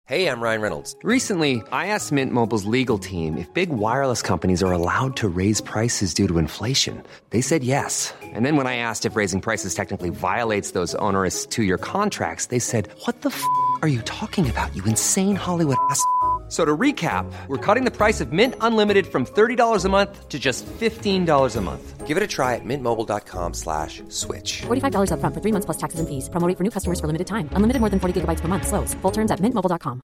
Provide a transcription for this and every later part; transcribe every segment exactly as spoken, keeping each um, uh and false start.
Hey, I'm Ryan Reynolds. Recently, I asked Mint Mobile's legal team if big wireless companies are allowed to raise prices due to inflation. They said yes. And then when I asked if raising prices technically violates those onerous two-year contracts, they said, "What the f*** are you talking about, you insane Hollywood ass?" So to recap, we're cutting the price of Mint Unlimited from thirty dollars a month to just fifteen dollars a month. Give it a try at mintmobile.com slash switch. forty-five dollars up front for three months plus taxes and fees. Promo rate for new customers for limited time. Unlimited more than forty gigabytes per month. Slows full terms at mint mobile dot com.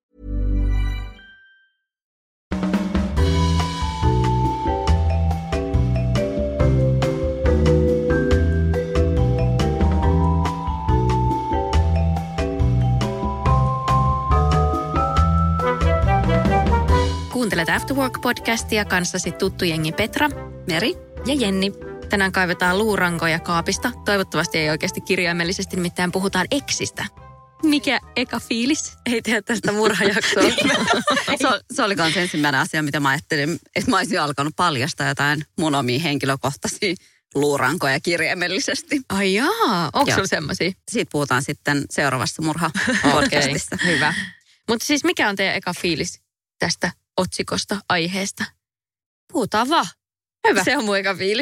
Kuuntelet After Work-podcastia kanssasi tuttu jengi Petra, Meri ja Jenni. Tänään kaivetaan luurankoja kaapista. Toivottavasti ei oikeasti kirjaimellisesti, nimittäin puhutaan eksistä. Mikä eka fiilis? Ei tehdä tästä murhajaksoa. se, se oli myös ensimmäinen asia, mitä mä ajattelin, että mä olisin alkanut paljastaa jotain mun omia henkilökohtaisia luurankoja kirjaimellisesti. Ai jaa, onko sulla semmosia? Siitä puhutaan sitten seuraavassa murha-podcastissa. Okay, hyvä. Mutta siis mikä on teidän eka fiilis tästä otsikosta, aiheesta? Puhutaan vaan. Hyvä. Se on mun eka fiilis.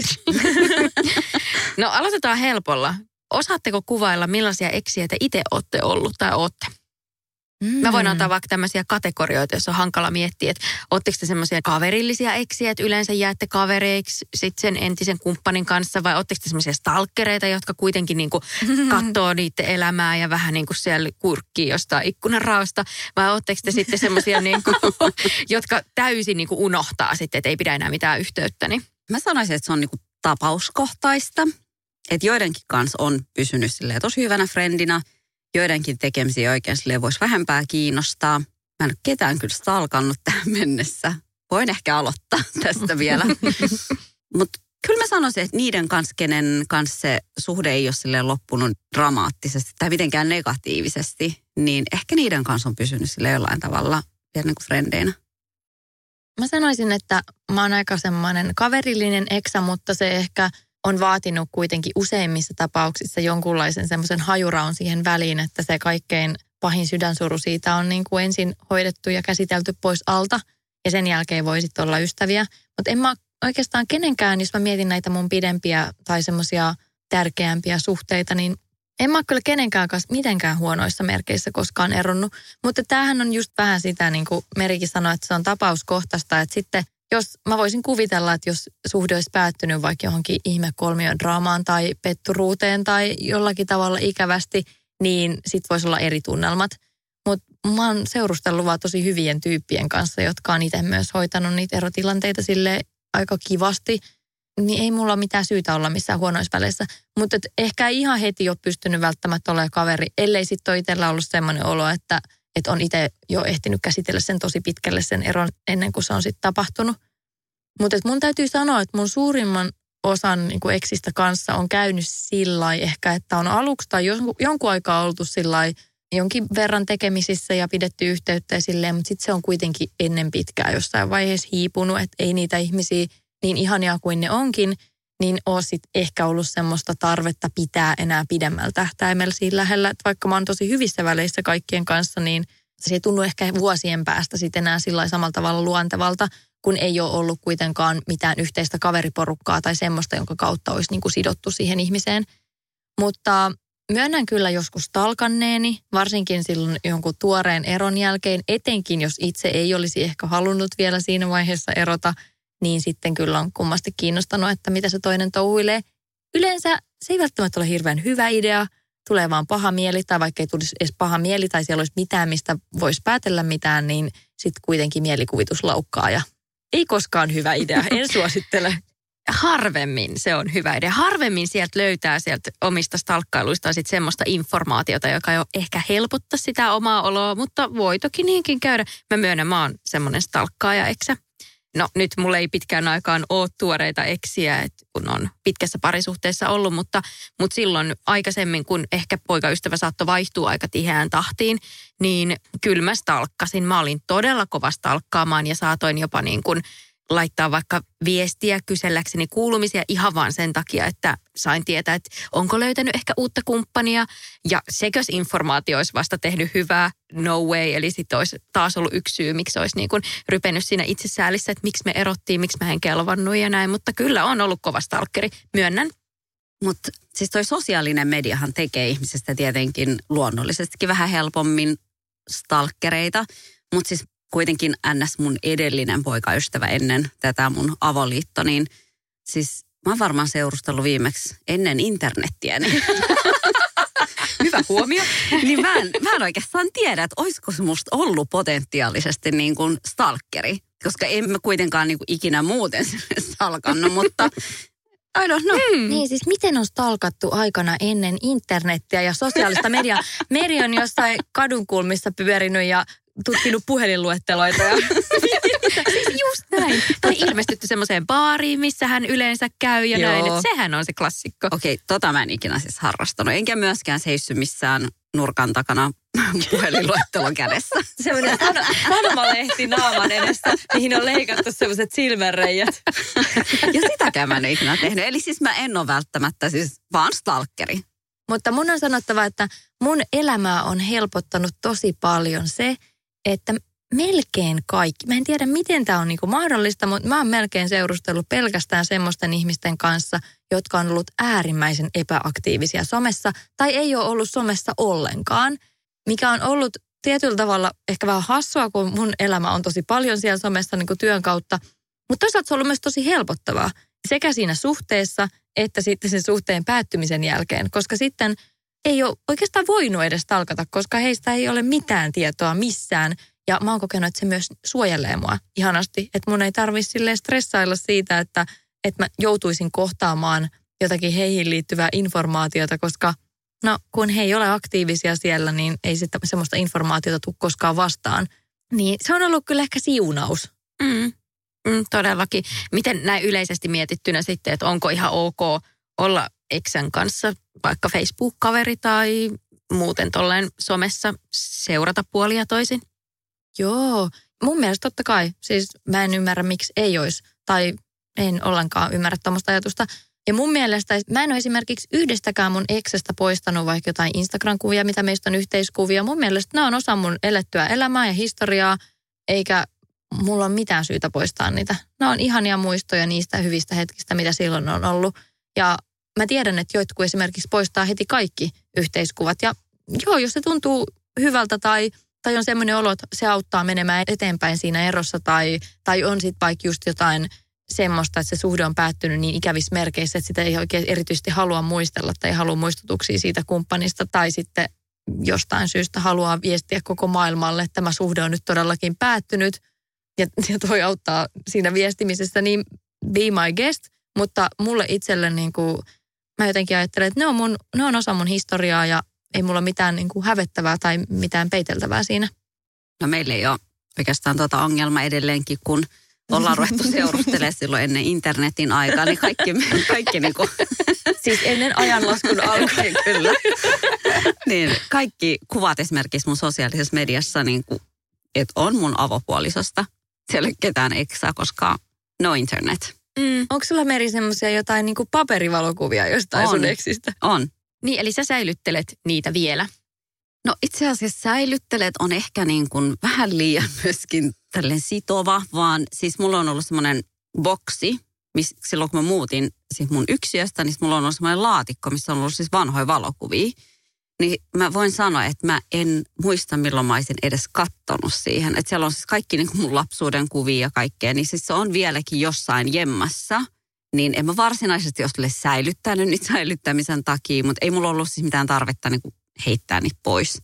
No aloitetaan helpolla. Osaatteko kuvailla, millaisia eksiä te itse olette ollut tai olette? Mm. Mä voin antaa vaikka tämmöisiä kategorioita, jos on hankala miettiä, että ootteko te semmoisia kaverillisia eksiä, että yleensä jäätte kavereiksi sit sen entisen kumppanin kanssa, vai ootteko te semmoisia stalkereita, jotka kuitenkin niinku katsoo niiden elämää ja vähän niinku siellä kurkkii jostain ikkunanraosta, vai ootteko te sitten semmoisia, niinku, jotka täysin niinku unohtaa sitten, että ei pidä enää mitään yhteyttä? Niin? Mä sanoisin, että se on niinku tapauskohtaista, että joidenkin kanssa on pysynyt silleen tosi hyvänä frendinä, joidenkin tekemisiä oikein silleen voisi vähempää kiinnostaa. Mä en ole ketään kyllä stalkannut tähän mennessä. Voin ehkä aloittaa tästä vielä. Mutta kyllä mä sanoisin, että niiden kanssa, kenen kanssa se suhde ei ole silleen loppunut dramaattisesti tai mitenkään negatiivisesti, niin ehkä niiden kanssa on pysynyt silleen jollain tavalla vielä niin kuin frendeinä. Mä sanoisin, että mä oon aika semmoinen kaverillinen eksä, mutta se ehkä on vaatinut kuitenkin useimmissa tapauksissa jonkunlaisen semmoisen hajuraun siihen väliin, että se kaikkein pahin sydänsuru siitä on niin kuin ensin hoidettu ja käsitelty pois alta ja sen jälkeen voi sitten olla ystäviä. Mutta en mä oikeastaan kenenkään, jos mä mietin näitä mun pidempiä tai semmoisia tärkeämpiä suhteita, niin en mä ole kyllä kenenkään kanssa mitenkään huonoissa merkeissä koskaan eronnut. Mutta tämähän on just vähän sitä, niin kuin Merikin sanoi, että se on tapauskohtaista, että sitten jos mä voisin kuvitella, että jos suhde olisi päättynyt vaikka johonkin ihmekolmion draamaan tai petturuuteen tai jollakin tavalla ikävästi, niin sit voisi olla eri tunnelmat. Mutta mä oon seurustellut vaan tosi hyvien tyyppien kanssa, jotka on itse myös hoitanut niitä erotilanteita sille aika kivasti. Niin ei mulla ole mitään syytä olla missään huonoissa väleissä. Mutta ehkä ei ihan heti ole pystynyt välttämättä olemaan kaveri, ellei sitten ole itsellä ollut semmoinen olo, että että on itse jo ehtinyt käsitellä sen tosi pitkälle sen eron ennen kuin se on sitten tapahtunut. Mutta mun täytyy sanoa, että mun suurimman osan niin kuin eksistä kanssa on käynyt sillä ehkä, että on aluksi tai jonkun aikaa oltu sillä jonkin verran tekemisissä ja pidetty yhteyttä ja silleen, mutta sitten se on kuitenkin ennen pitkää jossain vaiheessa hiipunut, että ei niitä ihmisiä niin ihania kuin ne onkin, niin ole sitten ehkä ollut semmoista tarvetta pitää enää pidemmällä tähtäimellä siinä lähellä. Että vaikka mä oon tosi hyvissä väleissä kaikkien kanssa, niin se ei tunnu ehkä vuosien päästä sitten enää sillä samalla tavalla luontevalta, kun ei ole ollut kuitenkaan mitään yhteistä kaveriporukkaa tai semmoista, jonka kautta olisi niin kuin sidottu siihen ihmiseen. Mutta myönnän kyllä joskus stalkanneeni, varsinkin silloin jonkun tuoreen eron jälkeen, etenkin jos itse ei olisi ehkä halunnut vielä siinä vaiheessa erota, niin sitten kyllä on kummasti kiinnostanut, että mitä se toinen touhuilee. Yleensä se ei välttämättä ole hirveän hyvä idea, tulee vaan paha mieli, tai vaikka ei tulisi edes paha mieli, tai siellä olisi mitään, mistä voisi päätellä mitään, niin sitten kuitenkin mielikuvitus laukkaa, ja ei koskaan hyvä idea, en suosittele. Harvemmin se on hyvä idea. Harvemmin sieltä löytää sieltä omista stalkkailuistaan sitten semmoista informaatiota, joka jo ehkä helpottaa sitä omaa oloa, mutta voi toki niinkin käydä. Mä myönnän, mä oon semmoinen stalkkaaja eksä. No nyt mulla ei pitkään aikaan ole tuoreita eksiä, että kun on pitkässä parisuhteessa ollut, mutta, mutta silloin aikaisemmin, kun ehkä poikaystävä saattoi vaihtua aika tiheään tahtiin, niin kyllä mä stalkkasin. Mä olin todella kova stalkkaamaan ja saatoin jopa niin kuin laittaa vaikka viestiä kyselläkseni kuulumisia ihan vaan sen takia, että sain tietää, että onko löytänyt ehkä uutta kumppania. Ja sekös informaatio olisi vasta tehnyt hyvää, no way. Eli sitten olisi taas ollut yksi syy, miksi olisi niin kuin rypennyt siinä itsesäälissä, että miksi me erottiin, miksi mä en kelvannut ja näin. Mutta kyllä on ollut kova stalkeri, myönnän. Mutta siis toi sosiaalinen mediahan tekee ihmisestä tietenkin luonnollisestikin vähän helpommin stalkereita. Mutta siis kuitenkin ns. Mun edellinen poikaystävä ennen tätä mun avoliitto, niin siis mä oon varmaan seurustellut viimeksi ennen internettiä. Niin. Hyvä huomio. Niin mä en, mä en oikeastaan tiedä, että olisiko se musta ollut potentiaalisesti niin kuin stalkeri, koska en mä kuitenkaan niin kuin ikinä muuten stalkannut, mutta I don't know. Mm. Niin siis miten on stalkattu aikana ennen internettiä ja sosiaalista mediaa? Meri on jossain kadunkulmissa pyörinyt ja tutkinut puhelinluetteloita. Ja siis just näin. Tai ilmestytty semmoiseen baariin, missä hän yleensä käy ja Joo. näin. Että sehän on se klassikko. Okei, okay, tota mä en ikinä siis harrastanut. Enkä myöskään seissy missään nurkan takana puhelinluettelon kädessä. Semmoinen sanomalehti naaman edessä, mihin on leikattu semmoiset silmänreijät. Ja sitäkään mä en ikinä tehnyt. Eli siis mä en ole välttämättä siis vaan stalkeri. Mutta mun on sanottava, että mun elämää on helpottanut tosi paljon se, että melkein kaikki, mä en tiedä miten tämä on niinku mahdollista, mutta mä oon melkein seurustellut pelkästään semmoisten ihmisten kanssa, jotka on ollut äärimmäisen epäaktiivisia somessa tai ei ole ollut somessa ollenkaan, mikä on ollut tietyllä tavalla ehkä vähän hassua, kun mun elämä on tosi paljon siellä somessa niinku työn kautta, mutta toisaalta se on ollut myös tosi helpottavaa sekä siinä suhteessa että sitten sen suhteen päättymisen jälkeen, koska sitten ei ole oikeastaan voinut edes stalkata, koska heistä ei ole mitään tietoa missään. Ja mä oon kokenut, että se myös suojelee mua ihanasti, että mun ei tarvitse silleen stressailla siitä, että, että mä joutuisin kohtaamaan jotakin heihin liittyvää informaatiota, koska no kun he ei ole aktiivisia siellä, niin ei sitä semmoista informaatiota tule koskaan vastaan. Niin se on ollut kyllä ehkä siunaus. Mm. Mm, todellakin. Miten näin yleisesti mietittynä sitten, että onko ihan ok olla eksän kanssa vaikka Facebook-kaveri tai muuten tolleen somessa seurata puolia toisin? Joo, mun mielestä totta kai. Siis mä en ymmärrä, miksi ei olisi. Tai en ollenkaan ymmärrä tuommoista ajatusta. Ja mun mielestä mä en ole esimerkiksi yhdestäkään mun eksestä poistanut vaikka jotain Instagram-kuvia, mitä meistä on yhteiskuvia. Mun mielestä nämä on osa mun elettyä elämää ja historiaa, eikä mulla ole mitään syytä poistaa niitä. Nämä on ihania muistoja niistä hyvistä hetkistä, mitä silloin on ollut. Ja mä tiedän, että jotkut esimerkiksi poistaa heti kaikki yhteiskuvat. Ja joo, jos se tuntuu hyvältä tai, tai on semmoinen olo, että se auttaa menemään eteenpäin siinä erossa tai, tai on sitten vaikka just jotain semmoista, että se suhde on päättynyt niin ikävissä merkeissä, että sitä ei oikein erityisesti halua muistella tai ei halua muistutuksia siitä kumppanista tai sitten jostain syystä haluaa viestiä koko maailmalle, että tämä suhde on nyt todellakin päättynyt ja, ja toi auttaa siinä viestimisessä, niin be my guest, mutta mulle itselle niin kuin, mä jotenkin ajattelen, että ne on, mun, ne on osa mun historiaa ja ei mulla mitään niin kuin hävettävää tai mitään peiteltävää siinä. No meillä ei ole oikeastaan tuota ongelmaa edelleenkin, kun ollaan ruvettu seurustelemaan silloin ennen internetin aikaa, niin kaikki, kaikki niin kuin... Siis ennen ajanlaskun alkua. Kyllä. Niin, kaikki kuvat esimerkiksi mun sosiaalisessa mediassa, niin kuin, että on mun avopuolisosta. Siellä ei ole ketään eksää, koska no internet. Mm. Onko sulla Meri semmoisia jotain niin kuin paperivalokuvia jostain on. sun eksistä? On. Niin, eli sä säilyttelet niitä vielä? No itse asiassa säilyttelet on ehkä niin kuin vähän liian myöskin tälleen sitova, vaan siis mulla on ollut semmoinen boksi, missä silloin kun mä muutin siis mun yksiöstä, niin mulla on ollut semmoinen laatikko, missä on ollut siis vanhoja valokuvia. Niin mä voin sanoa, että mä en muista milloin mä olisin edes kattonut siihen. Että siellä on siis kaikki niin kuin mun lapsuuden kuvia ja kaikkea, niin siis se on vieläkin jossain jemmassa. Niin en mä varsinaisesti ole säilyttänyt niitä säilyttämisen takia, mutta ei mulla ollut siis mitään tarvetta niin kuin heittää niitä pois.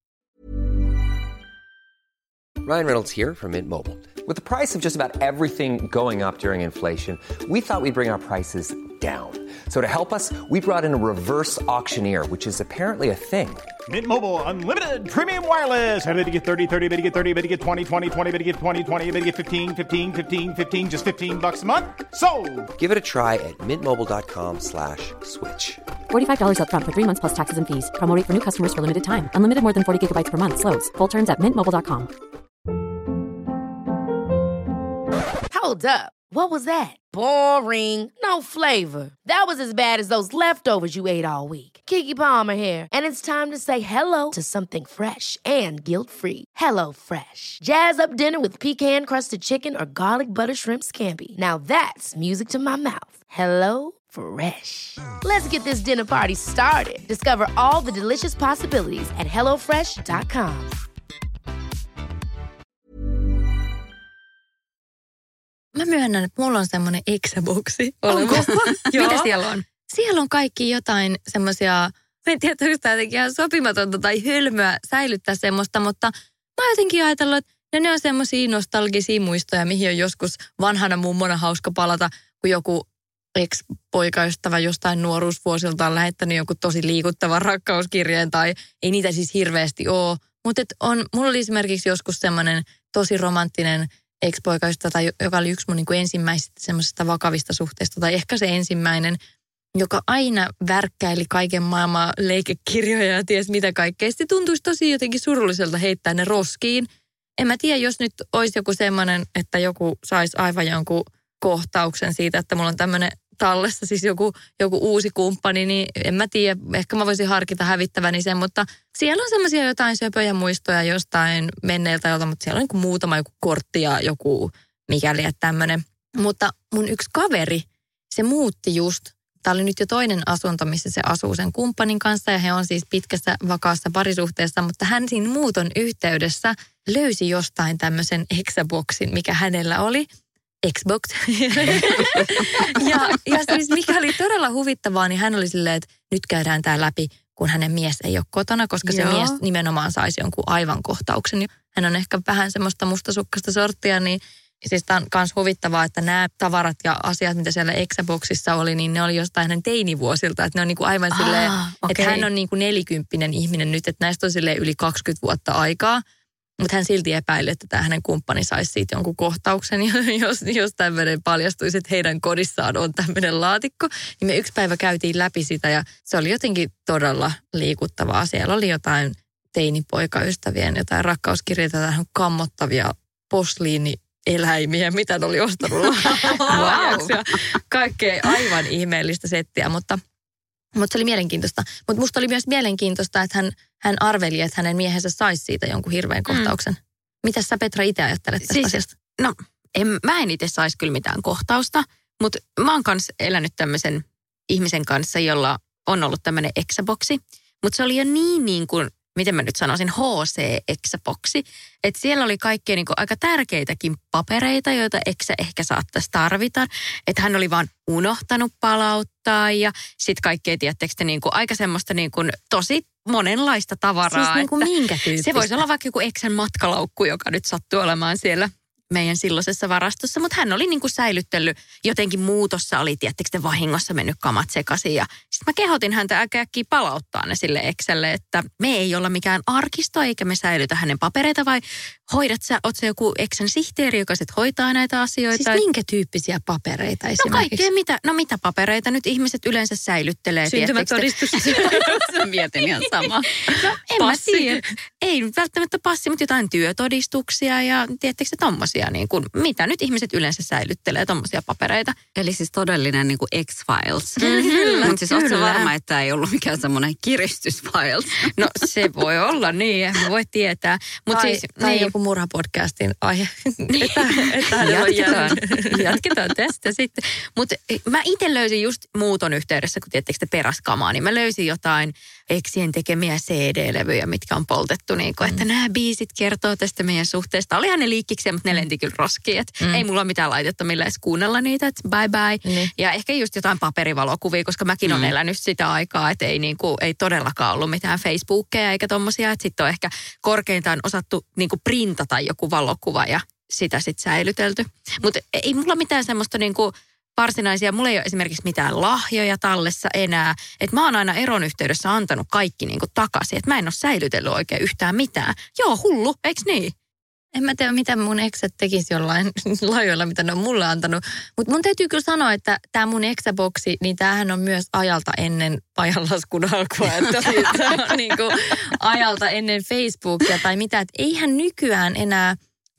Ryan Reynolds here from Mint Mobile. With the price of just about everything going up during inflation, we thought we'd bring our prices down. So to help us, we brought in a reverse auctioneer, which is apparently a thing. Mint Mobile Unlimited Premium Wireless. How to get thirty, thirty, how to get thirty, how to get twenty, twenty, twenty, how to get twenty, twenty, how to get fifteen, fifteen, fifteen, fifteen, just fifteen bucks a month? Sold! Give it a try at mintmobile.com slash switch. forty-five dollars up front for three months plus taxes and fees. Promo rate for new customers for limited time. Unlimited more than forty gigabytes per month. Slows full terms at mint mobile dot com. Hold up. What was that? Boring. No flavor. That was as bad as those leftovers you ate all week. Keke Palmer here, and it's time to say hello to something fresh and guilt-free. Hello Fresh. Jazz up dinner with pecan-crusted chicken or garlic butter shrimp scampi. Now that's music to my mouth. Hello Fresh. Let's get this dinner party started. Discover all the delicious possibilities at hello fresh dot com. Mä myönnän, että mulla on semmoinen Exaboxi olemassa. Mitä siellä on? Siellä on kaikki jotain semmoisia, mä en tiedä, onko tämä jotenkin ihan sopimatonta tai hölmöä säilyttää semmoista, mutta mä oon jotenkin ajatellut, että ne, ne on semmoisia nostalgisia muistoja, mihin on joskus vanhana mummona hauska palata, kun joku ex-poikaystävä jostain nuoruusvuosilta on lähettänyt joku tosi liikuttavan rakkauskirjeen, tai ei niitä siis hirveästi ole. Mutta on, mulla oli esimerkiksi joskus semmoinen tosi romanttinen ex-poikaystävä, joka oli yksi mun niin kuin ensimmäisistä semmoisista vakavista suhteista, tai ehkä se ensimmäinen, joka aina värkkäili kaiken maailman leikekirjoja ja ties mitä kaikkea. Se tuntuisi tosi jotenkin surulliselta heittää ne roskiin. En mä tiedä, jos nyt olisi joku semmoinen, että joku saisi aivan jonkun kohtauksen siitä, että mulla on tämmöinen tallessa siis joku, joku uusi kumppani, niin en mä tiedä, ehkä mä voisin harkita hävittäväni sen, mutta siellä on semmoisia jotain söpöjä muistoja jostain menneiltä jolta, mutta siellä on niin muutama joku kortti ja joku mikäli, että tämmöinen. Mutta mun yksi kaveri, se muutti just, tää oli nyt jo toinen asunto, missä se asuu sen kumppanin kanssa ja he on siis pitkässä vakaassa parisuhteessa, mutta hän siinä muuton yhteydessä löysi jostain tämmöisen Exaboksin, mikä hänellä oli. Xbox. ja, ja siis mikä oli todella huvittavaa, niin hän oli silleen, että nyt käydään tää läpi, kun hänen mies ei ole kotona, koska se Joo. mies nimenomaan saisi jonkun aivan kohtauksen. Hän on ehkä vähän semmoista mustasukkaista sorttia, niin siis tämä on myös huvittavaa, että nämä tavarat ja asiat, mitä siellä Exaboxissa oli, niin ne oli jostain hänen teinivuosilta. Että ne on niinku aivan ah, silleen, okay. että hän on niinku nelikymppinen ihminen nyt, että näistä on silleen yli kaksikymmentä vuotta aikaa. Mutta hän silti epäili, että tämä hänen kumppani saisi siitä jonkun kohtauksen, jos, jos tämmöinen paljastuisi, että heidän kodissaan on tämmöinen laatikko. Niin me yksi päivä käytiin läpi sitä ja se oli jotenkin todella liikuttavaa. Siellä oli jotain teinipoikaystävien, jotain rakkauskirjeitä, tähän kammottavia posliinieläimiä, mitä ne oli ostanut lahjaksi ja kaikkea aivan ihmeellistä settiä, mutta... Mutta se oli mielenkiintoista. Mutta musta oli myös mielenkiintoista, että hän, hän arveli, että hänen miehensä saisi siitä jonkun hirveän kohtauksen. Mm. Mitäs sä, Petra, itse ajattelet tästä siis, asiasta? No, en, mä en itse saisi kyllä mitään kohtausta, mutta mä oon kanssa elänyt tämmöisen ihmisen kanssa, jolla on ollut tämmöinen Exaboxi. Mutta se oli jo niin niin kuin, miten mä nyt sanoisin, H C-Exaboxi. Että siellä oli kaikkea niin kuin aika tärkeitäkin papereita, joita Exa ehkä saattaisi tarvita. Että hän oli vaan unohtanut palauttaa ja sitten kaikkea, tiedättekö te, niin kuin aika semmoista niin kuin tosi monenlaista tavaraa. Siis niin kuin minkä tyyppistä? Se voisi olla vaikka joku Exan matkalaukku, joka nyt sattuu olemaan siellä meidän silloisessa varastossa, mutta hän oli niin kuin säilyttellyt jotenkin muutossa, oli tiettekö te vahingossa mennyt kamat sekaisin ja sitten mä kehotin häntä äkkiä palauttaa ne sille Exelle, että me ei olla mikään arkisto eikä me säilytä hänen papereita vai hoidat sä, oot sä joku Exen sihteeri, joka sitten hoitaa näitä asioita. Siis minkä tyyppisiä papereita esimerkiksi? No kaikkea, mitä, no mitä papereita nyt ihmiset yleensä säilyttelee. Syntymätodistus. Mä mietin ihan samaa. No en passi. Mä tiedä. Ei välttämättä passi, mutta jotain työtodistuksia ja tiedättekö se tommosia, niin kuin, mitä nyt ihmiset yleensä säilyttelee, tommosia papereita. Eli siis todellinen niin kuin X-Files. Mm-hmm. Mutta siis ootko varma, että ei ollut mikään semmoinen kiristysfiles? No se voi olla niin, en voi tietää. Mut tai, siis, tai niin. joku murhapodcastin aihe. että, että jatketaan, jatketaan tästä sitten. Mutta mä itse löysin just muuton yhteydessä, kun tiedättekö te peräskamaa, niin mä löysin jotain Exien tekemiä C D-levyjä, mitkä on poltettu. Niin kun, että mm. nämä biisit kertoo tästä meidän suhteesta. Olihan ne liikkiksiä, mutta ne lenti kyllä roskiin. Että mm. ei mulla ole mitään laitetta millä edes kuunnella niitä, että bye bye. Mm. Ja ehkä just jotain paperivalokuvia, koska mäkin mm. olen elänyt sitä aikaa, että ei, niin kuin, ei todellakaan ollut mitään Facebookia eikä tommosia. Että sitten on ehkä korkeintaan osattu niin kuin printata joku valokuva ja sitä sitten säilytelty. Mutta ei mulla mitään semmoista niin kuin varsinaisia, mulla ei ole esimerkiksi mitään lahjoja tallessa enää. Että mä oon aina eron yhteydessä antanut kaikki niin kuin takaisin. Että mä en ole säilytellyt oikein yhtään mitään. Joo, hullu, eiks niin? En mä tiedä, mitä mun eksät tekisi jollain lahjoilla, mitä ne on mulle antanut. Mutta mun täytyy kyllä sanoa, että tämä mun Exaboxi, niin tämähän on myös ajalta ennen pajanlaskun alkua. Että on niin kuin ajalta ennen Facebookia tai mitä. Että eihän nykyään enää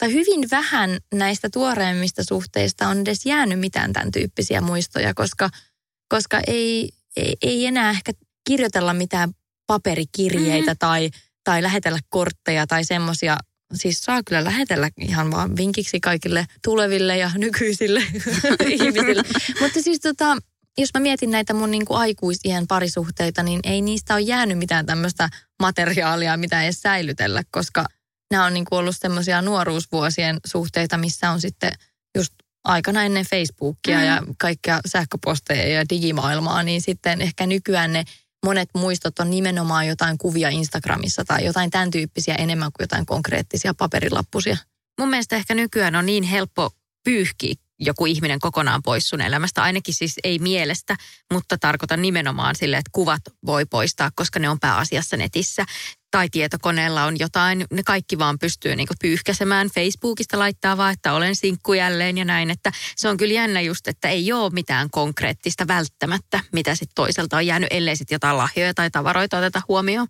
tai hyvin vähän näistä tuoreimmista suhteista on edes jäänyt mitään tämän tyyppisiä muistoja, koska, koska ei, ei, ei enää ehkä kirjoitella mitään paperikirjeitä mm-hmm. tai, tai lähetellä kortteja tai semmoisia. Siis saa kyllä lähetellä ihan vaan vinkiksi kaikille tuleville ja nykyisille ihmisille. Mutta siis tota, jos mä mietin näitä mun niinku aikuisien parisuhteita, niin ei niistä ole jäänyt mitään tämmöistä materiaalia, mitä edes säilytellä, koska nämä on niinku ollut semmoisia nuoruusvuosien suhteita, missä on sitten just aikana ennen Facebookia mm. ja kaikkia sähköposteja ja digimaailmaa, niin sitten ehkä nykyään ne monet muistot on nimenomaan jotain kuvia Instagramissa tai jotain tämän tyyppisiä enemmän kuin jotain konkreettisia paperilappusia. Mun mielestä ehkä nykyään on niin helppo pyyhkiä joku ihminen kokonaan pois sun elämästä. Ainakin siis ei mielestä, mutta tarkoitan nimenomaan sille, että kuvat voi poistaa, koska ne on pääasiassa netissä. Tai tietokoneella on jotain, ne kaikki vaan pystyy niinku pyyhkäsemään. Facebookista laittaa vaan, että olen sinkku jälleen ja näin. Että se on kyllä jännä just, että ei ole mitään konkreettista välttämättä, mitä sitten toiselta on jäänyt, ellei sitten jotain lahjoja tai tavaroita oteta huomioon.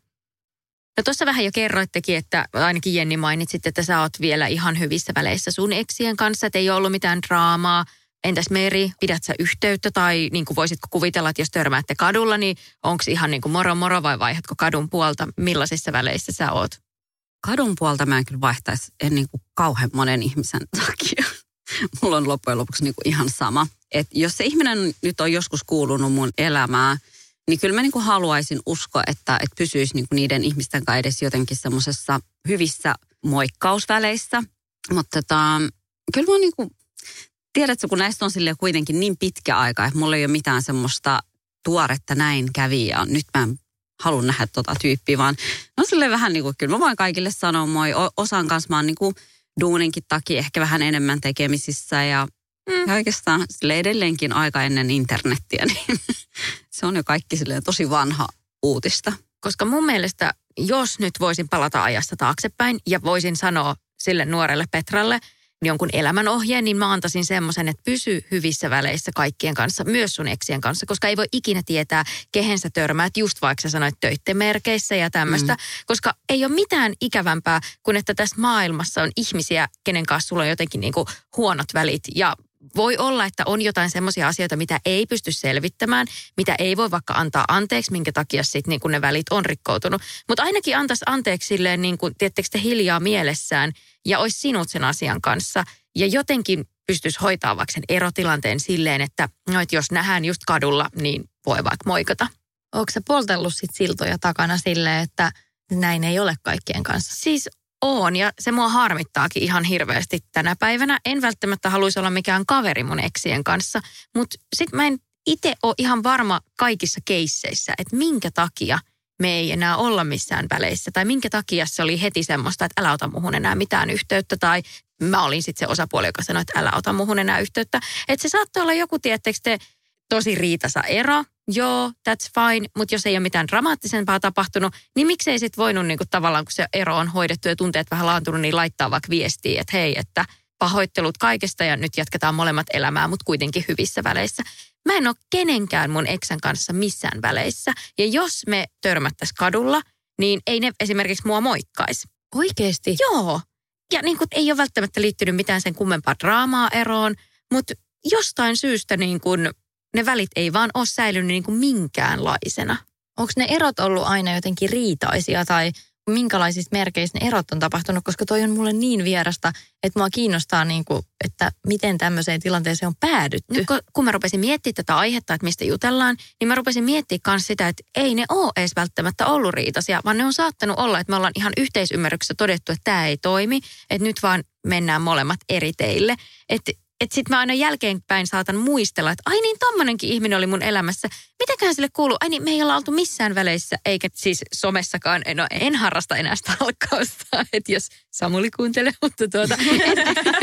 No tuossa vähän jo kerroittekin, että ainakin Jenni mainitsit, että sä oot vielä ihan hyvissä väleissä sun eksien kanssa, että ei ole ollut mitään draamaa. Entäs Meri, pidät sä yhteyttä tai niin kuin voisitko kuvitella, että jos törmäätte kadulla, niin onko ihan niin kuin moro moro vai vaihdatko kadun puolta? Millaisissa väleissä sä oot? Kadun puolta mä en kyllä vaihtaisi en niin kuin kauhean monen ihmisen takia. Mulla on loppujen lopuksi niin kuin ihan sama. Että jos se ihminen nyt on joskus kuulunut mun elämää, niin kyllä mä niin kuin haluaisin uskoa, että, että pysyisi niin kuin niiden ihmisten kanssa edes jotenkin semmoisessa hyvissä moikkausväleissä. Mutta tota, kyllä mä niin kuin, tiedätkö, kun näistä on silleen kuitenkin niin pitkä aika, että mulla ei ole mitään semmoista tuoretta näin kävi ja nyt mä en halua nähdä tota tyyppiä, vaan no silleen vähän niin kuin, kyllä mä voin kaikille sanoa moi. O- osan kanssa mä oon niin kuin duuninkin takia ehkä vähän enemmän tekemisissä ja Mm. Ja oikeastaan sille edelleenkin aika ennen internettiä, niin se on jo kaikki silleen tosi vanha uutista. Koska mun mielestä, jos nyt voisin palata ajasta taaksepäin ja voisin sanoa sille nuorelle Petralle jonkun elämänohjeen, niin mä antaisin semmoisen, että pysy hyvissä väleissä kaikkien kanssa, myös sun eksien kanssa, koska ei voi ikinä tietää, kehen sä törmäät, just vaikka sä sanoit töitten merkeissä ja tämmöistä, mm. koska ei ole mitään ikävämpää kuin, että tässä maailmassa on ihmisiä, kenen kanssa sulla on jotenkin niin kuin huonot välit ja voi olla, että on jotain semmoisia asioita, mitä ei pysty selvittämään, mitä ei voi vaikka antaa anteeksi, minkä takia sitten niin ne välit on rikkoutunut. Mutta ainakin antaisi anteeksi silleen, niin kuin, tiedättekö te, hiljaa mielessään ja olisi sinut sen asian kanssa. Ja jotenkin pystyisi hoitaa vaikka sen erotilanteen silleen, että, no, että jos nähdään just kadulla, niin voi vaikka moikata. Onko sä poltellut sit siltoja takana silleen, että näin ei ole kaikkien kanssa? Siis on, ja se mua harmittaakin ihan hirveästi tänä päivänä. En välttämättä haluaisi olla mikään kaveri mun eksien kanssa, mutta sit mä en itse ole ihan varma kaikissa keisseissä, että minkä takia me ei enää olla missään väleissä, tai minkä takia se oli heti semmoista, että älä ota muhun enää mitään yhteyttä, tai mä olin sitten se osapuoli, joka sanoi, että älä ota muhun enää yhteyttä. Että se saattoi olla joku, tiettekö te, tosi riitasa ero. Joo, that's fine, mutta jos ei ole mitään dramaattisempaa tapahtunut, niin miksei sitten voinut niinku tavallaan, kun se ero on hoidettu ja tunteet vähän laantunut, niin laittaa vaikka viestiä, että hei, että pahoittelut kaikesta ja nyt jatketaan molemmat elämää, mutta kuitenkin hyvissä väleissä. Mä en ole kenenkään mun eksän kanssa missään väleissä. Ja jos me törmättäisiin kadulla, niin ei ne esimerkiksi mua moikkaisi. Oikeesti? Joo. Ja niin kuin ei ole välttämättä liittynyt mitään sen kummempaa draamaa eroon, mutta jostain syystä niin kuin ne välit ei vaan ole säilynyt niin kuin minkäänlaisena. Onko ne erot ollut aina jotenkin riitaisia tai minkälaisista merkeistä ne erot on tapahtunut? Koska toi on mulle niin vierasta, että mua kiinnostaa, niin kuin, että miten tämmöiseen tilanteeseen on päädytty. No, kun, kun mä rupesin miettimään tätä aihetta, että mistä jutellaan, niin mä rupesin miettimään myös sitä, että ei ne ole edes välttämättä ollut riitaisia, vaan ne on saattanut olla, että me ollaan ihan yhteisymmärryksessä todettu, että tämä ei toimi, että nyt vaan mennään molemmat eri teille. Että Että sit mä aina jälkeenpäin saatan muistella, että ai niin, tommonenkin ihminen oli mun elämässä. Mitäkään sille kuuluu? Ai niin, me ei olla oltu missään väleissä, eikä siis somessakaan. No, en harrasta enää stalkkausta, että jos Samuli kuuntelee, mutta tuota, en,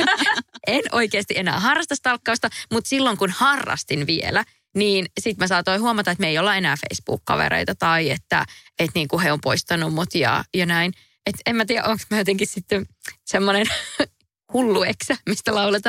en oikeasti enää harrasta stalkkausta, mutta silloin kun harrastin vielä, niin sit mä saatoin huomata, että me ei olla enää Facebook-kavereita tai että et niin kuin he on poistanut mut ja, ja näin. Että en mä tiedä, onko mä jotenkin sitten semmoinen hullu eksä, mistä lauletaan.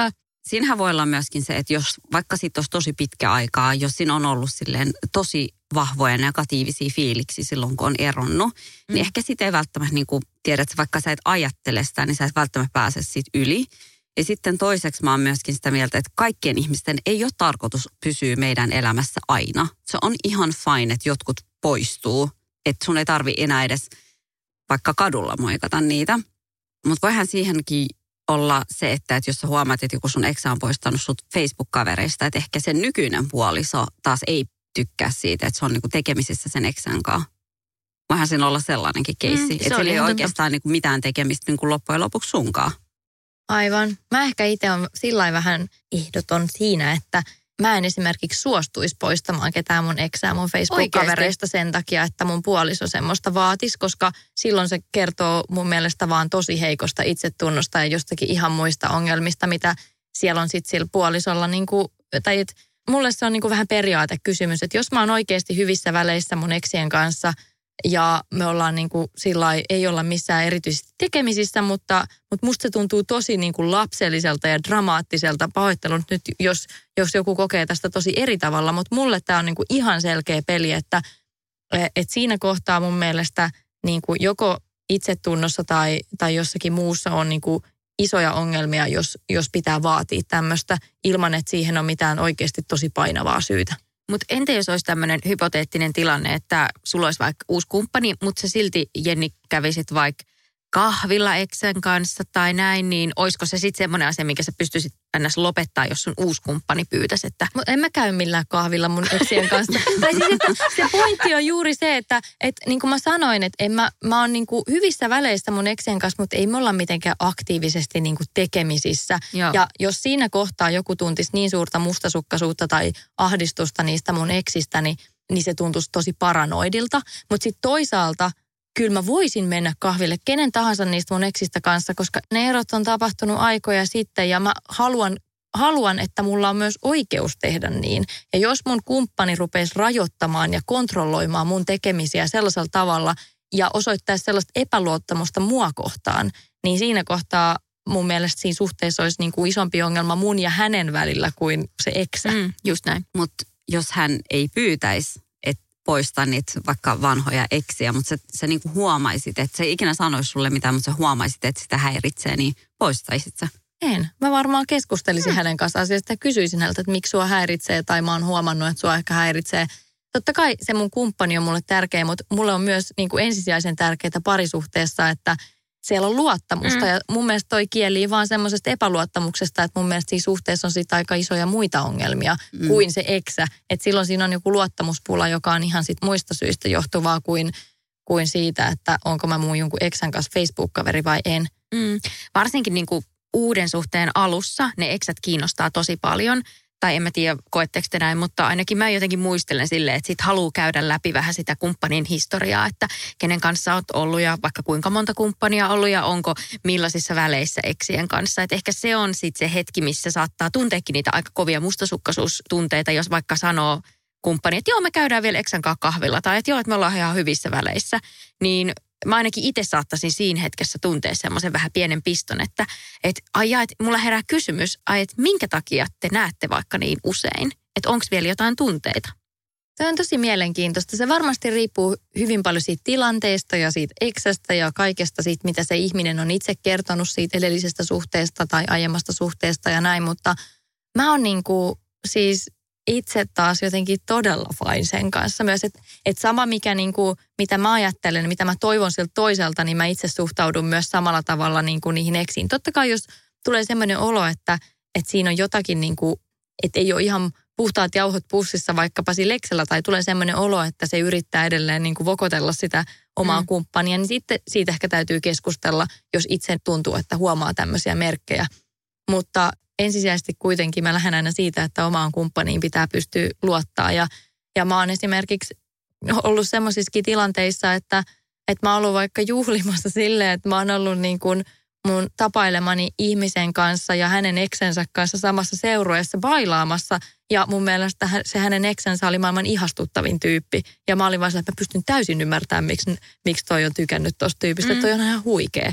siinähän voi olla myöskin se, että jos vaikka siitä olisi tosi pitkä aikaa, jos siinä on ollut silleen tosi vahvoja negatiivisia fiiliksi silloin, kun on eronnut, mm. niin ehkä sitä ei välttämättä, niin kuin tiedät, vaikka sä et ajattele sitä, niin sä et välttämättä pääse siitä yli. Ja sitten toiseksi mä oon myöskin sitä mieltä, että kaikkien ihmisten ei ole tarkoitus pysyä meidän elämässä aina. Se on ihan fine, että jotkut poistuu, että sun ei tarvi enää edes vaikka kadulla moikata niitä. Mutta voihan siihenkin olla se, että, että jos sä huomaat, että joku sun eksä on poistanut sut Facebook-kavereista, että ehkä sen nykyinen puoliso taas ei tykkää siitä, että se on niinku tekemisissä sen eksän kanssa. Voihan siinä olla sellainenkin keissi, mm, että sillä ei oikeastaan niinku mitään tekemistä niinku loppujen lopuksi sunkaan. Aivan. Mä ehkä itse on sillä vähän ehdoton siinä, että mä en esimerkiksi suostuisi poistamaan ketään mun eksää mun Facebook-kavereista sen takia, että mun puoliso semmoista vaatisi, koska silloin se kertoo mun mielestä vaan tosi heikosta itsetunnosta ja jostakin ihan muista ongelmista, mitä siellä on sitten sillä puolisolla. Niin kuin, tai et, mulle se on niin kuin vähän periaatekysymys, että jos mä oon oikeasti hyvissä väleissä mun eksien kanssa ja me ollaan niin kuin sillai, ei olla missään erityisesti tekemisissä, mutta, mutta musta se tuntuu tosi niin kuin lapselliselta ja dramaattiselta. Pahoittelun nyt, jos, jos joku kokee tästä tosi eri tavalla, mutta mulle tämä on niin kuin ihan selkeä peli, että, että siinä kohtaa mun mielestä niin kuin joko itsetunnossa tai, tai jossakin muussa on niin kuin isoja ongelmia, jos, jos pitää vaatia tämmöistä ilman, että siihen on mitään oikeasti tosi painavaa syytä. Mutta entä jos olisi tämmöinen hypoteettinen tilanne, että sulla olisi vaikka uusi kumppani, mutta sä silti, Jenni, kävisit vaikka kahvilla eksän kanssa tai näin, niin olisiko se sitten semmoinen asia, minkä sä pystyisit ennäs lopettaa, jos sun uusi kumppani pyytäisi, että... Mut en mä käy millään kahvilla mun eksien kanssa. Tai siis, että se pointti on juuri se, että, että niin kuin mä sanoin, että en mä, mä oon niin kuin hyvissä väleissä mun eksien kanssa, mutta ei me olla mitenkään aktiivisesti niin kuin tekemisissä. Joo. Ja jos siinä kohtaa joku tuntisi niin suurta mustasukkaisuutta tai ahdistusta niistä mun eksistä, niin, niin se tuntuisi tosi paranoidilta. Mutta sitten toisaalta kyllä mä voisin mennä kahville kenen tahansa niistä mun eksistä kanssa, koska ne erot on tapahtunut aikoja sitten ja mä haluan, haluan, että mulla on myös oikeus tehdä niin. Ja jos mun kumppani rupeisi rajoittamaan ja kontrolloimaan mun tekemisiä sellaisella tavalla ja osoittaisi sellaista epäluottamusta mua kohtaan, niin siinä kohtaa mun mielestä siinä suhteessa olisi niin kuin isompi ongelma mun ja hänen välillä kuin se eksä. Mm, just näin. Mutta jos hän ei pyytäisi, poistaa niitä vaikka vanhoja eksiä, mutta sä, sä niinku huomaisit, että se ei ikinä sanoisi sulle mitään, mutta sä huomaisit, että sitä häiritsee, niin poistaisit sä? En. Mä varmaan keskustelisin hmm. hänen kanssaan asiasta ja kysyisin häneltä, että miksi sua häiritsee tai mä oon huomannut, että sua ehkä häiritsee. Totta kai se mun kumppani on mulle tärkeä, mutta mulle on myös niinku ensisijaisen tärkeää parisuhteessa, että siellä on luottamusta. Mm. Ja mun mielestä toi kielii vaan semmoisesta epäluottamuksesta, että mun mielestä siinä suhteessa on sitten aika isoja muita ongelmia mm. kuin se eksä. Että silloin siinä on joku luottamuspula, joka on ihan sit muista syistä johtuvaa kuin, kuin siitä, että onko mä mun jonkun eksän kanssa Facebook-kaveri vai en. Mm. Varsinkin niinku uuden suhteen alussa ne eksät kiinnostaa tosi paljon. Tai en mä tiedä, koetteko te näin, mutta ainakin mä jotenkin muistelen silleen, että sit haluaa käydä läpi vähän sitä kumppanin historiaa, että kenen kanssa oot ollut ja vaikka kuinka monta kumppania ollut ja onko millaisissa väleissä eksien kanssa. Että ehkä se on sitten se hetki, missä saattaa tunteekin niitä aika kovia mustasukkaisuustunteita, jos vaikka sanoo kumppani, että joo, me käydään vielä eksän kanssa kahvilla tai että joo, että me ollaan ihan hyvissä väleissä, niin mä ainakin itse saattaisin siinä hetkessä tuntea semmoisen vähän pienen piston, että et, ai ja, et, mulla herää kysymys, ai että minkä takia te näette vaikka niin usein, että onko vielä jotain tunteita? Se on tosi mielenkiintoista. Se varmasti riippuu hyvin paljon siitä tilanteesta ja siitä eksästä ja kaikesta siitä, mitä se ihminen on itse kertonut siitä edellisestä suhteesta tai aiemmasta suhteesta ja näin, mutta mä oon niin kuin siis itse taas jotenkin todella fine sen kanssa myös, että et sama mikä niinku, mitä mä ajattelen, mitä mä toivon siltä toiselta, niin mä itse suhtaudun myös samalla tavalla niinku niihin eksiin. Totta kai jos tulee semmoinen olo, että et siinä on jotakin niinku, että ei ole ihan puhtaat jauhot pussissa vaikkapa sillä eksellä tai tulee semmoinen olo, että se yrittää edelleen niinku vokotella sitä omaa mm. kumppania, niin sitten siitä ehkä täytyy keskustella, jos itse tuntuu, että huomaa tämmöisiä merkkejä. Mutta ensisijaisesti kuitenkin mä lähden aina siitä, että omaan kumppaniin pitää pystyä luottaa. Ja, ja mä oon esimerkiksi ollut semmoisissakin tilanteissa, että, että mä oon ollut vaikka juhlimassa silleen, että mä oon ollut niin kuin mun tapailemani ihmisen kanssa ja hänen eksensä kanssa samassa seurueessa bailaamassa. Ja mun mielestä se hänen eksensä oli maailman ihastuttavin tyyppi. Ja mä olin vaan sillä, että mä pystyn täysin ymmärtämään, miksi, miksi toi on tykännyt tosta tyypistä. Mm. Toi on ihan huikea.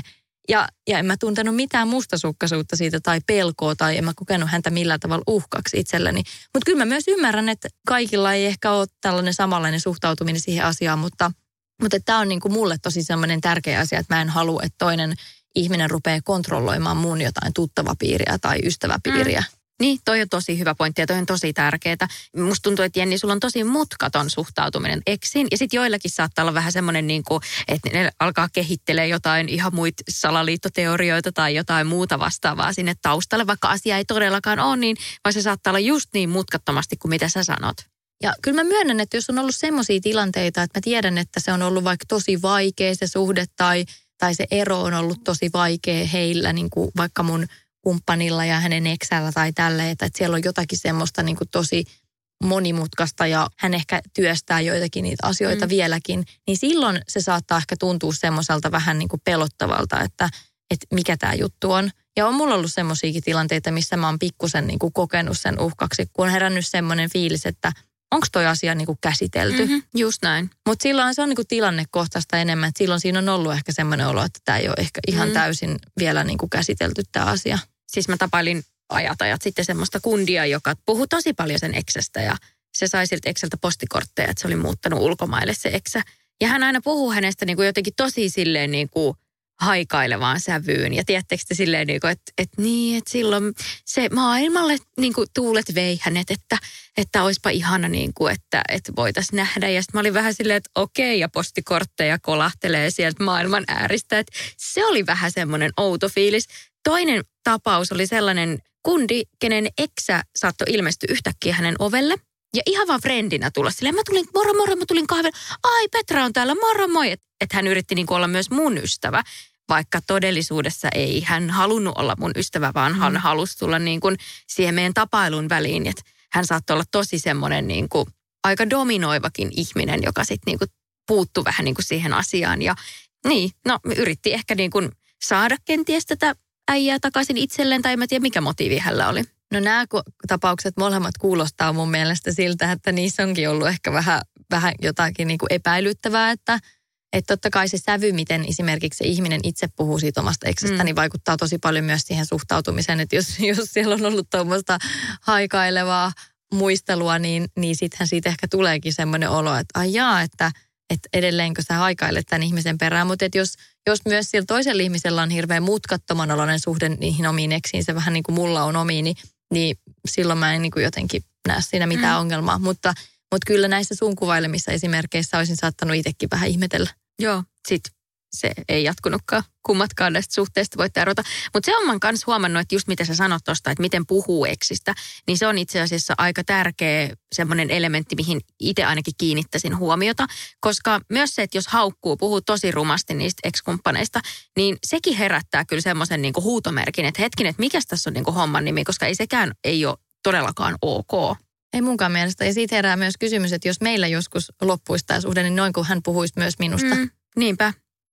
Ja, ja en mä tuntenut mitään mustasukkaisuutta siitä tai pelkoa tai en mä kokenut häntä millään tavalla uhkaksi itselleni. Mutta kyllä mä myös ymmärrän, että kaikilla ei ehkä ole tällainen samanlainen suhtautuminen siihen asiaan, mutta, mutta tämä on niin kuin mulle tosi sellainen tärkeä asia, että mä en halua, että toinen ihminen rupeaa kontrolloimaan mun jotain tuttavapiiriä tai ystäväpiiriä. Mm. Niin, toi on tosi hyvä pointti ja toi on tosi tärkeää. Musta tuntuu, että Jenni, sulla on tosi mutkaton suhtautuminen eksiin. Ja sitten joillakin saattaa olla vähän semmoinen, niin kuin, että ne alkaa kehittelee jotain ihan muita salaliittoteorioita tai jotain muuta vastaavaa sinne taustalle. Vaikka asia ei todellakaan ole niin, vaan se saattaa olla just niin mutkattomasti kuin mitä sä sanot. Ja kyllä mä myönnän, että jos on ollut semmoisia tilanteita, että mä tiedän, että se on ollut vaikka tosi vaikea se suhde tai, tai se ero on ollut tosi vaikea heillä, niin kuin vaikka mun kumppanilla ja hänen eksällä tai tälleen, että siellä on jotakin semmoista niin kuin tosi monimutkaista ja hän ehkä työstää joitakin niitä asioita mm. vieläkin, niin silloin se saattaa ehkä tuntua semmoiselta vähän niin kuin pelottavalta, että, että mikä tämä juttu on. Ja on mulla ollut semmoisiakin tilanteita, missä mä oon pikkusen niin kuin kokenut sen uhkaksi, kun on herännyt semmoinen fiilis, että onko toi asia niin kuin käsitelty. Mm-hmm, just näin. Mutta silloin se on niin kuin tilannekohtaista enemmän, että silloin siinä on ollut ehkä semmoinen olo, että tämä ei ole ehkä ihan mm. täysin vielä niin kuin käsitelty tämä asia. Siis mä tapailin ajat ajat sitten semmoista kundia, joka puhui tosi paljon sen eksästä ja se sai siltä eksältä postikortteja, että se oli muuttanut ulkomaille se eksä. Ja hän aina puhuu hänestä niin kuin jotenkin tosi silleen niin kuin haikailevaan sävyyn. Ja tiedättekö te silleen, niin kuin, että, että niin, että silloin se maailmalle niin kuin tuulet vei hänet, että, että olisipa ihana, niin kuin, että, että voitaisiin nähdä. Ja sitten mä olin vähän silleen, että okei, ja postikortteja kolahtelee sieltä maailman ääristä. Että se oli vähän semmoinen outo fiilis. Toinen tapaus oli sellainen kundi, kenen eksä saattoi ilmestyä yhtäkkiä hänen ovelle. Ja ihan vaan friendinä tulla silleen, mä tulin, moro moro, mä tulin kahville. Ai, Petra on täällä, moro moi. Että et hän yritti niinku olla myös mun ystävä, vaikka todellisuudessa ei hän halunnut olla mun ystävä, vaan mm. hän halusi tulla niinku siihen meidän tapailun väliin. Että hän saattoi olla tosi semmoinen niinku aika dominoivakin ihminen, joka sitten niinku puuttui vähän niinku siihen asiaan. Ja niin, no yritti ehkä niinku saada kenties tätä äijää takaisin itselleen, tai en mä tiedä mikä motiivi hänellä oli. No nämä tapaukset molemmat kuulostaa mun mielestä siltä, että niissä onkin ollut ehkä vähän, vähän jotakin niin kuin epäilyttävää, että, että totta kai se sävy, miten esimerkiksi se ihminen itse puhuu siitä omasta eksästä, mm. niin vaikuttaa tosi paljon myös siihen suhtautumiseen, että jos, jos siellä on ollut tuommoista haikailevaa muistelua, niin, niin sittenhän siitä ehkä tuleekin semmoinen olo, että ai jaa, että että edelleenkö sä haikailet tämän ihmisen perään, mutta että jos, jos myös sillä toisella ihmisellä on hirveän mutkattoman oloinen suhde niihin omiin eksiin, se vähän niin kuin mulla on omiin, niin, niin silloin mä en niin kuin jotenkin näe siinä mitään mm. ongelmaa. Mutta, mutta kyllä näissä sun kuvailemissa esimerkkeissä olisin saattanut itsekin vähän ihmetellä. Joo, sit se ei jatkunutkaan. Kummatkaan näistä suhteista voitte erota. Mutta se on mä kanssa huomannut, että just mitä sä sanot tuosta, että miten puhuu eksistä, niin se on itse asiassa aika tärkeä semmoinen elementti, mihin itse ainakin kiinnittäisin huomiota. Koska myös se, että jos haukkuu, puhuu tosi rumasti niistä ekskumppaneista, niin sekin herättää kyllä semmoisen niinku huutomerkin, että hetkinen, että mikäs tässä on niinku homman nimi, koska ei sekään ei ole todellakaan ok. Ei munkaan mielestä. Ja siitä herää myös kysymys, että jos meillä joskus loppuisi tämä suhde, niin noin kuin hän puhuisi myös minusta. Mm, niinpä.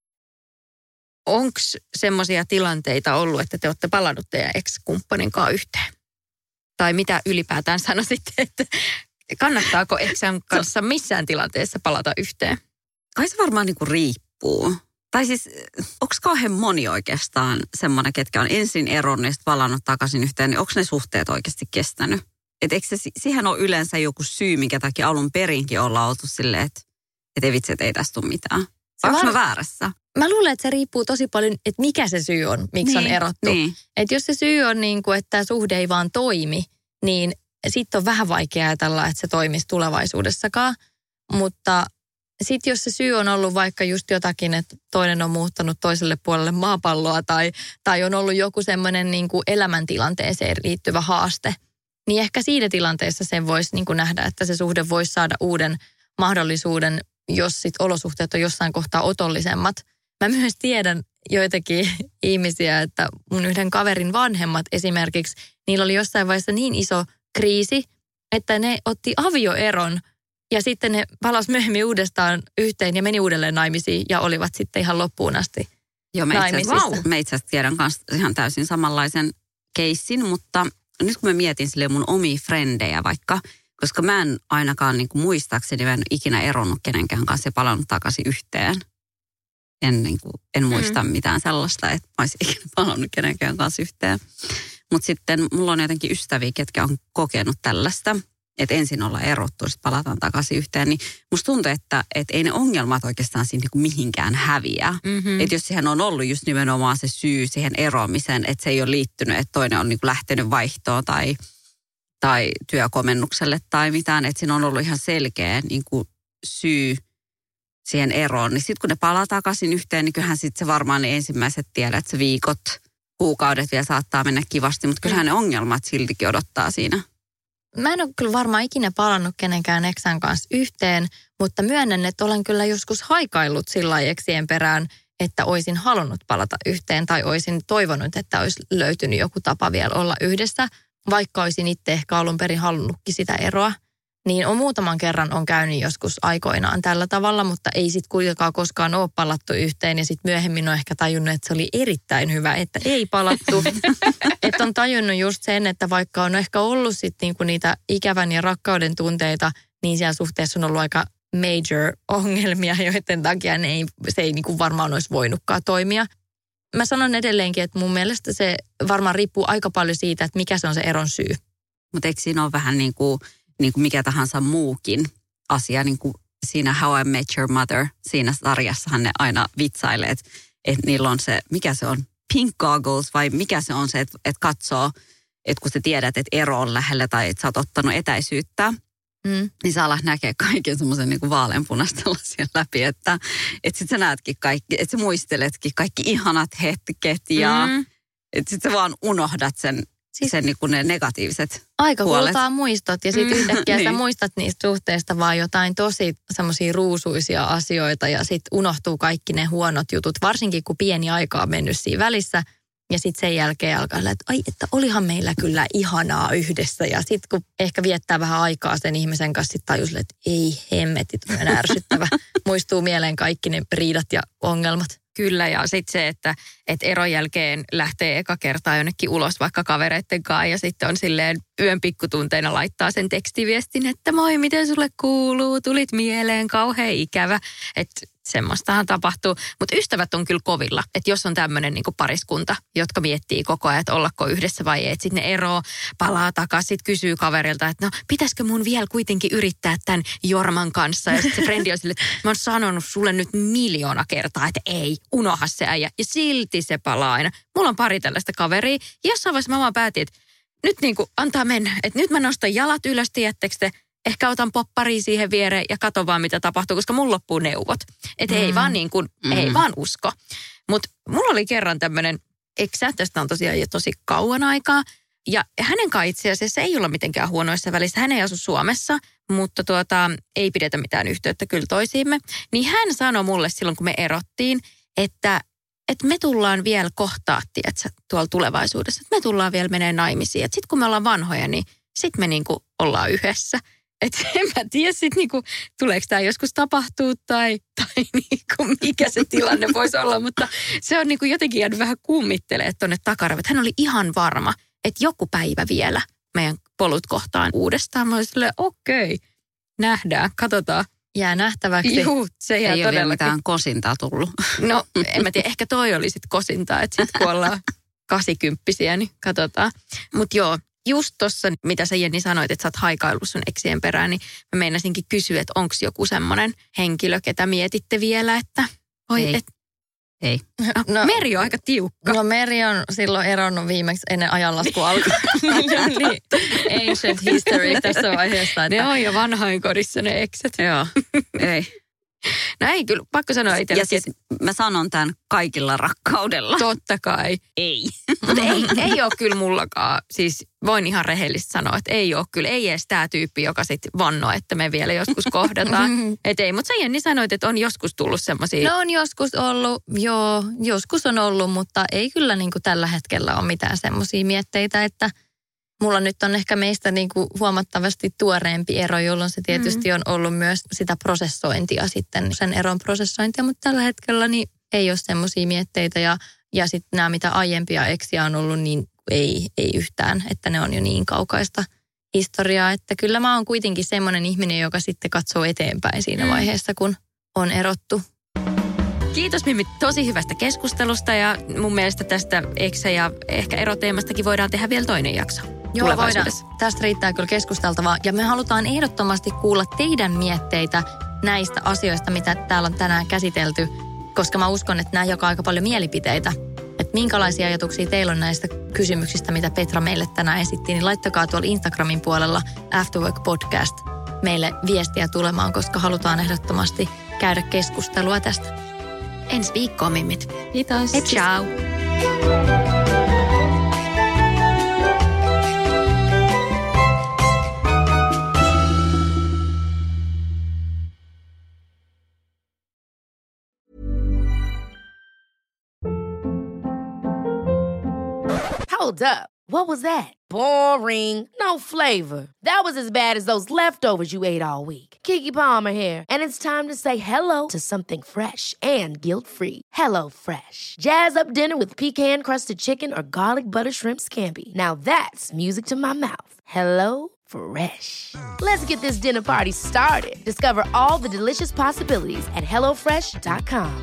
Onko semmoisia tilanteita ollut, että te olette palannut teidän ex-kumppanin kanssa yhteen? Tai mitä ylipäätään sanoisitte, että kannattaako eksän kanssa missään tilanteessa palata yhteen? Kai se varmaan niin kuin riippuu. Tai siis, onko kauhean moni oikeastaan semmoinen, ketkä on ensin eronnut ja sitten palannut takaisin yhteen, niin onko ne suhteet oikeasti kestänyt? Että eikö se, siihen ole yleensä joku syy, minkä takia alun perinkin ollaan oltu silleen, että, että ei vitsi, että ei tästä tule mitään. Onko mä väärässä? Mä luulen, että se riippuu tosi paljon, että mikä se syy on, miksi niin, on erottu. Niin. Että jos se syy on niin kuin, että tämä suhde ei vaan toimi, niin sitten on vähän vaikea ajatella, että se toimisi tulevaisuudessakaan. Mutta sitten jos se syy on ollut vaikka just jotakin, että toinen on muuttanut toiselle puolelle maapalloa tai, tai on ollut joku semmoinen niin kuin elämäntilanteeseen liittyvä haaste, niin ehkä siinä tilanteessa sen voisi niin kuin nähdä, että se suhde voisi saada uuden mahdollisuuden, jos sit olosuhteet on jossain kohtaa otollisemmat. Mä myös tiedän joitakin ihmisiä, että mun yhden kaverin vanhemmat esimerkiksi, niillä oli jossain vaiheessa niin iso kriisi, että ne otti avioeron ja sitten ne palasi myöhemmin uudestaan yhteen ja meni uudelleen naimisiin ja olivat sitten ihan loppuun asti Joo, me itse asiassa, me itse asiassa tiedän kanssa ihan täysin samanlaisen keissin, mutta nyt kun mä mietin silleen mun omia frendejä vaikka, koska mä en ainakaan niin kuin muistaakseni, mä en ikinä eronnut kenenkään kanssa ja palannut takaisin yhteen. En, niin kuin, en muista mm. mitään sellaista, että mä olisin ikinä palannut kenenkään kanssa yhteen. Mutta sitten mulla on jotenkin ystäviä, ketkä on kokenut tällaista, että ensin ollaan erottu, sitten palataan takaisin yhteen. Niin musta tuntuu, että, että ei ne ongelmat oikeastaan siinä niin mihinkään häviä. Mm-hmm. Että jos siihen on ollut just nimenomaan se syy siihen eroamiseen, että se ei ole liittynyt, että toinen on niin kuin lähtenyt vaihtoon tai, tai työkomennukselle tai mitään. Että siinä on ollut ihan selkeä niin kuin syy siihen eroon. Niin sitten kun ne palaa takaisin yhteen, niin kyllähän sitten se varmaan ne ensimmäiset tiedät, että se viikot, kuukaudet vielä saattaa mennä kivasti. Mutta kyllähän ne ongelmat siltikin odottaa siinä. Mä en ole kyllä varmaan ikinä palannut kenenkään eksän kanssa yhteen, mutta myönnän, että olen kyllä joskus haikaillut sillä eksien perään, että olisin halunnut palata yhteen tai olisin toivonut, että olisi löytynyt joku tapa vielä olla yhdessä, vaikka olisin itse ehkä alun perin halunnutkin sitä eroa. Niin on muutaman kerran on käynyt joskus aikoinaan tällä tavalla, mutta ei sitten kuitenkaan koskaan ole palattu yhteen. Ja sitten myöhemmin on ehkä tajunnut, että se oli erittäin hyvä, että ei palattu. Että on tajunnut just sen, että vaikka on ehkä ollut sitten niinku niitä ikävän ja rakkauden tunteita, niin siellä suhteessa on ollut aika major ongelmia, joiden takia ne ei, se ei niinku varmaan olisi voinutkaan toimia. Mä sanon edelleenkin, että mun mielestä se varmaan riippuu aika paljon siitä, että mikä se on se eron syy. Mutta eikö siinä ole vähän niin kuin... niin kuin mikä tahansa muukin asia, niin kuin siinä How I Met Your Mother, siinä sarjassahan ne aina vitsailee, että, että niillä on se, mikä se on, pink goggles vai mikä se on se, että, että katsoo, että kun sä tiedät, että ero on lähellä tai että sä oot ottanut etäisyyttä, mm. niin sä alat näkee kaiken semmoisen niin kuin vaaleanpunastella siellä läpi, että, että sit sä näetkin kaikki, että sä muisteletkin kaikki ihanat hetket ja mm. että sit sä vaan unohdat sen, Siis sen niin kuin ne negatiiviset aika puolet. kultaa muistot ja sitten yhtäkkiä niin. sä muistat niistä suhteista vaan jotain tosi semmoisia ruusuisia asioita ja sitten unohtuu kaikki ne huonot jutut, varsinkin kun pieni aika on mennyt siinä välissä ja sitten sen jälkeen alkaa, että ai, että olihan meillä kyllä ihanaa yhdessä ja sitten kun ehkä viettää vähän aikaa sen ihmisen kanssa, sitten tajus, että ei hemmetti, on ärsyttävä. Muistuu mieleen kaikki ne riidat ja ongelmat. Kyllä, ja sitten se, että, että eron jälkeen lähtee eka kertaa jonnekin ulos vaikka kavereitten kanssa ja sitten on silleen yön pikkutunteina laittaa sen tekstiviestin, että moi, miten sulle kuuluu, tulit mieleen, kauhean ikävä. Että semmoistahan tapahtuu, mutta ystävät on kyllä kovilla, että jos on tämmöinen niinku pariskunta, jotka miettii koko ajan, että ollako yhdessä vai ei, että sitten ne eroo, palaa takaisin, sitten kysyy kaverilta, että no pitäisikö mun vielä kuitenkin yrittää tämän Jorman kanssa ja sitten se frendi on sille, että mä oon sanonut sulle nyt miljoona kertaa, että ei, unoha se äijä ja silti se palaa aina. Mulla on pari tällaista kaveria ja jossain vaiheessa mä vaan päätin, että nyt niinku antaa mennä, että nyt mä nostan jalat ylös, tiedättekö te, ehkä otan popparia siihen viereen ja katso vaan, mitä tapahtuu, koska mun loppuu neuvot. Että mm. ei vaan niin kuin, mm. ei vaan usko. Mutta mulla oli kerran tämmöinen eksä, tästä on tosiaan jo tosi kauan aikaa. Ja hänen kanssa itse asiassa ei olla mitenkään huonoissa välissä. Hän ei asu Suomessa, mutta tuota, ei pidetä mitään yhteyttä kyllä toisiimme. Niin hän sanoi mulle silloin, kun me erottiin, että, että me tullaan vielä kohtaa, tiedätkö, tuolla tulevaisuudessa. Että me tullaan vielä menee naimisiin. Että sitten kun me ollaan vanhoja, niin sitten me niinku ollaan yhdessä. Että en mä tiedä sitten niinku, tuleeko tämä joskus tapahtuu tai, tai niinku, mikä se tilanne voisi olla. Mutta se on niinku jotenkin jäänyt vähän kummittelee tuonne takaravet. Hän oli ihan varma, että joku päivä vielä meidän polut kohtaan uudestaan. Mä olin silleen, okei, nähdään, katsotaan. Jää nähtäväksi. Juu, se jää ei todellakin. Ei ole mitään kosintaa tullut. No, en mä tiedä, ehkä toi oli sitten kosintaa, että sitten kun ollaan kasikymppisiä, niin katsotaan. Mutta joo. Just tuossa, mitä sä Jenni sanoit, että sä oot haikaillut sun eksien perään, niin mä meinasinkin kysyä, että onko joku semmoinen henkilö, ketä mietitte vielä, että oi, ei. Et... Ei. No, Meri on aika tiukka. No Meri on silloin eronnut viimeksi ennen ajanlasku alkua. niin. Ancient history tässä vaiheessa. Että... Ne on jo vanhainkodissa ne ekset. Joo, ei. No ei kyllä, pakko sanoa itselle. Ja siis mä sanon tämän kaikilla rakkaudella. Totta kai. Ei. Mutta ei, ei ole kyllä mullakaan, siis voin ihan rehellisesti sanoa, että ei ole kyllä, ei edes tämä tyyppi, joka sitten vannoo, että me vielä joskus kohdataan. Että ei, mutta sä Jenni sanoit, että on joskus tullut semmoisia. No on joskus ollut, joo, joskus on ollut, mutta ei kyllä niin kuin tällä hetkellä ole mitään semmoisia mietteitä, että mulla nyt on ehkä meistä niin kuin huomattavasti tuoreempi ero, jolloin se tietysti on ollut myös sitä prosessointia sitten, sen eron prosessointia, mutta tällä hetkellä niin ei ole semmoisia mietteitä ja, ja sitten nämä mitä aiempia eksiä on ollut, niin ei, ei yhtään, että ne on jo niin kaukaista historiaa, että kyllä mä oon kuitenkin semmoinen ihminen, joka sitten katsoo eteenpäin siinä vaiheessa, kun on erottu. Kiitos Mimmi tosi hyvästä keskustelusta ja mun mielestä tästä eksä- ja ehkä eroteemastakin voidaan tehdä vielä toinen jakso. Joo, voidaan. Tästä riittää kyllä keskusteltavaa. Ja me halutaan ehdottomasti kuulla teidän mietteitä näistä asioista, mitä täällä on tänään käsitelty, koska mä uskon, että nämä jakaa aika paljon mielipiteitä. Että minkälaisia ajatuksia teillä on näistä kysymyksistä, mitä Petra meille tänään esitti, niin laittakaa tuolla Instagramin puolella Afterwork Podcast meille viestiä tulemaan, koska halutaan ehdottomasti käydä keskustelua tästä. Ensi viikkoon, Mimmit. Kiitos. Hei, ciao. Hold up. What was that? Boring. No flavor. That was as bad as those leftovers you ate all week. Keke Palmer here, and it's time to say hello to something fresh and guilt-free. Hello Fresh. Jazz up dinner with pecan-crusted chicken or garlic butter shrimp scampi. Now that's music to my mouth. Hello Fresh. Let's get this dinner party started. Discover all the delicious possibilities at hello fresh dot com.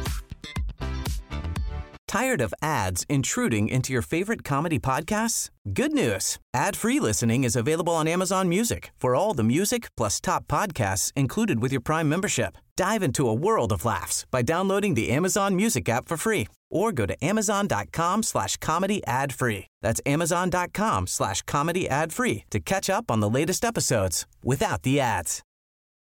Tired of ads intruding into your favorite comedy podcasts? Good news. Ad-free listening is available on Amazon Music for all the music plus top podcasts included with your Prime membership. Dive into a world of laughs by downloading the Amazon Music app for free or go to amazon.com slash comedy ad free. That's amazon.com slash comedy ad free to catch up on the latest episodes without the ads.